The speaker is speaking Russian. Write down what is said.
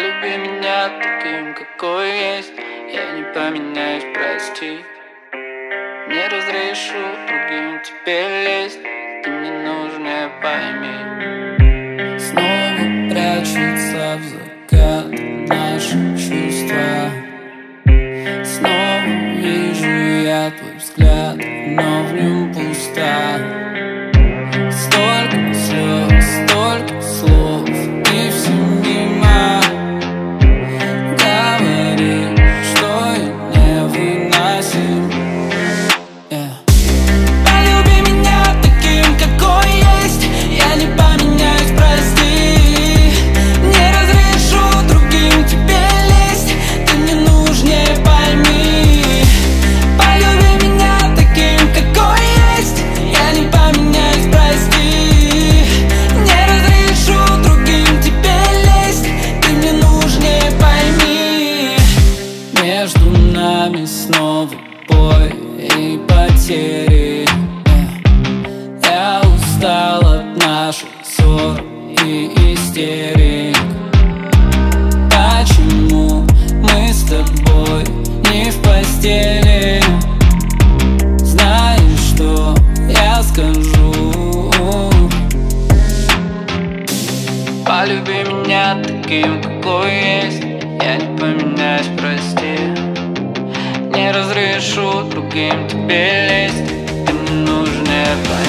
Полюби меня таким, какой есть. Я не поменяюсь, прости. Не разрешу другим тебе лезть. Ты мне нужна, пойми. Снова прячется в закат наши чувства. Снова вижу я твой взгляд, но в нем пусто. Столько слез, столько слов, и все мимо. Говоришь, что я невыносим. Полюби меня таким, какой есть. Я не поменяюсь, прости. Не разрешу другим тебе лезть. Ты мне нужнее, пойми. Полюби меня таким, какой есть. Я не поменяюсь, прости. Не разрешу другим тебе лезть. Ты мне нужнее, пойми. Между нами снова бой и потери. Я устал от наших ссор и истерик. Почему мы с тобой не в постели? Знаешь, что я скажу? Полюби меня таким, какой есть. Я не поменяюсь, прости. Не разрешу другим тебе лезть. Ты мне нужна,